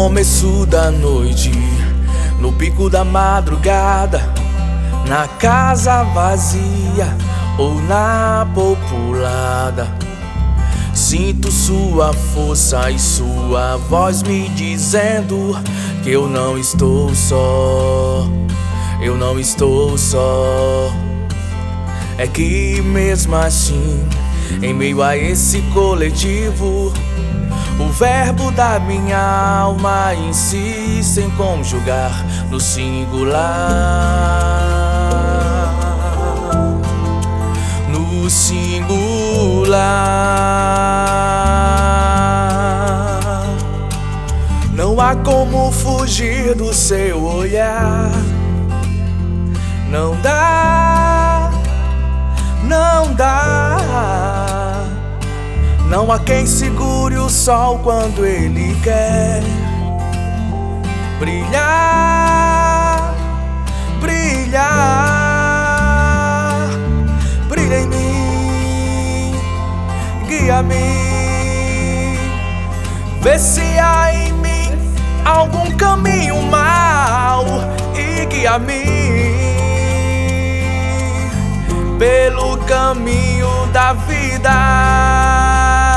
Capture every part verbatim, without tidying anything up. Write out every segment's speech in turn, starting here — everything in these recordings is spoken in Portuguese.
começo da noite, no pico da madrugada, na casa vazia ou na populada, sinto sua força e sua voz me dizendo que eu não estou só, eu não estou só. É que mesmo assim, em meio a esse coletivo, o verbo da minha alma insiste em conjugar no singular, no singular. Não há como fugir do seu olhar, não dá, não dá. Não há quem segure o sol quando ele quer brilhar, brilhar. Brilha em mim, guia-me, vê se há em mim algum caminho mau e guia-me pelo caminho da vida.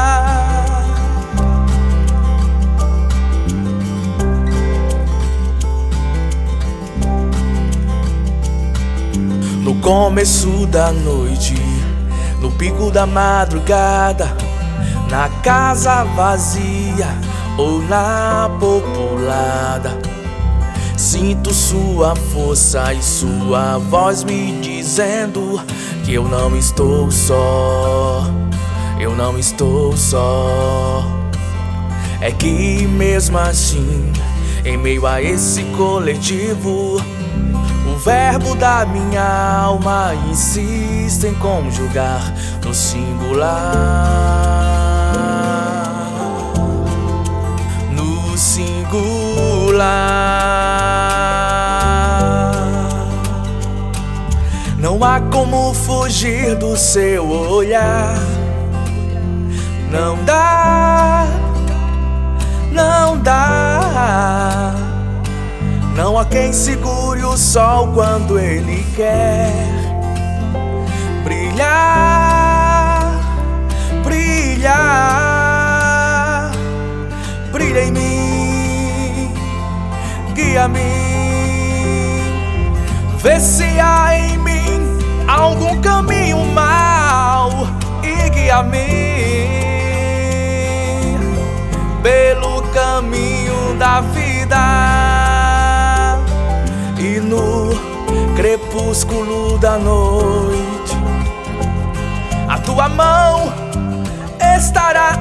No começo da noite, no pico da madrugada, na casa vazia ou na populada, sinto sua força e sua voz me dizendo que eu não estou só, eu não estou só. É que mesmo assim, em meio a esse coletivo, o verbo da minha alma insiste em conjugar no singular, no singular. Não há como fugir do seu olhar, não dá, não dá. Não há quem segure o sol quando ele quer brilhar, brilhar. Brilha em mim, guia-me, vê se há em mim algum caminho mau e guia-me pelo caminho da vida. E no crepúsculo da noite, a tua mão estará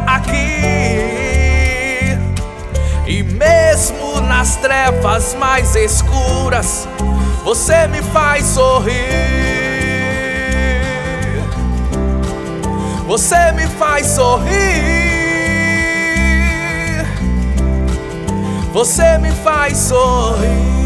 aqui, e mesmo nas trevas mais escuras, você me faz sorrir, você me faz sorrir, você me faz sorrir.